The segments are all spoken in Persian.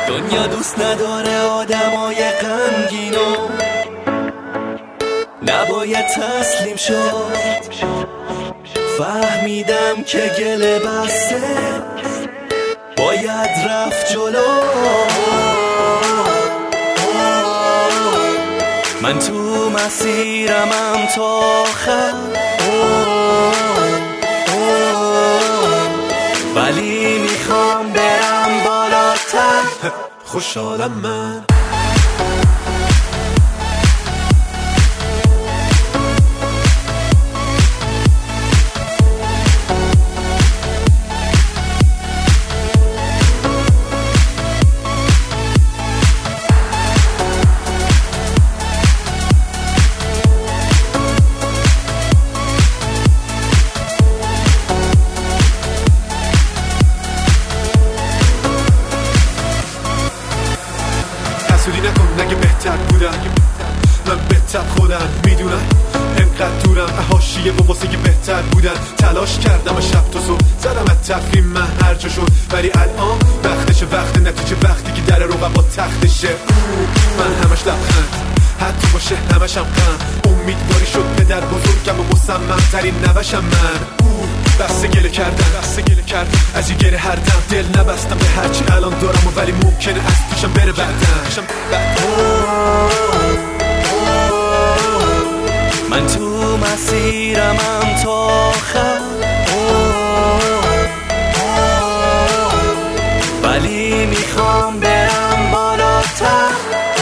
دنیا دوست نداره آدمای غمگینو، نباید تسلیم شد. فهمیدم که گله بسته باید رفت جلو. من تو مسیرمم تا آخر، ولی میخوام برم بالاتر. خوشحالم من حسودی نکن نگه بهتر بودم، من بهتر خودم میدونم. انقدر دورم حاشیه و واسه بهتر بودن تلاش کردم و شب تا صبح زدم از تفریم من هر جا شد، ولی الان وقتشه، وقت نتیجه وقتی که در رقبا تختشه. من همش لبخند حتی باشه همشم غم، امیدواری شد پدر بزرگم و مصمم ترین نوشم من. بسته گله کردم از این گره هر دم، دل نبستم به هرچی الان دارم و ولی ممکنه از پیشم بره بعدم. من تو مسیرمم تا آخر، ولی میخوام برم بالاتر.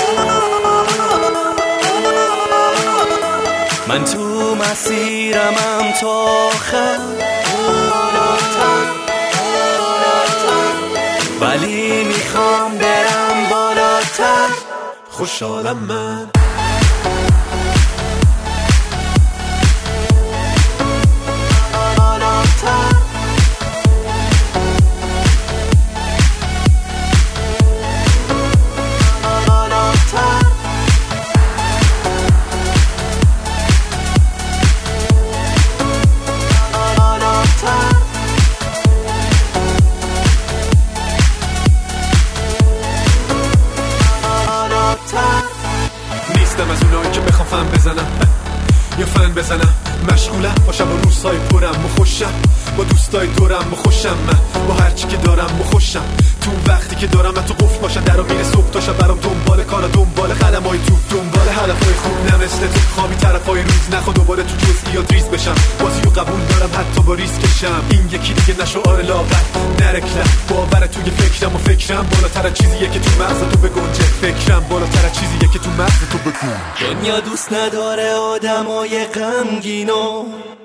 من تو مسیرمم تا آخر، ولی میخوام برم بالاتر. خوشحالم من از اونایی که بخوام فن بزنم یا فن بزنم. مشغولم باشم با روزهای پرم و خوشم، با دوستای دورم و خوشم، من با هرچی که دارم و خوشم. تو وقتی که دارم من تو قفل باشم درو میره صبح تا شب، برام دنبال کارا، دنبال قدمای تو، دنبال هدفای خوب، نه مثل تو خوابی طرفای روز. نخوا دوباره تو جزئیات ریز بشم، بازیو قبول دارم حتی با ریسکشم. این یکی دیگه نشو آره لاغر نرکلم، باور توی فکرم و فکرم بالاتر از چیزیه که تو مغز تو بگنجه. فکرم بالاتر از چیزیه که تو مغز تو بگنجه. دنیا دوست نداره آدمای غمگینو،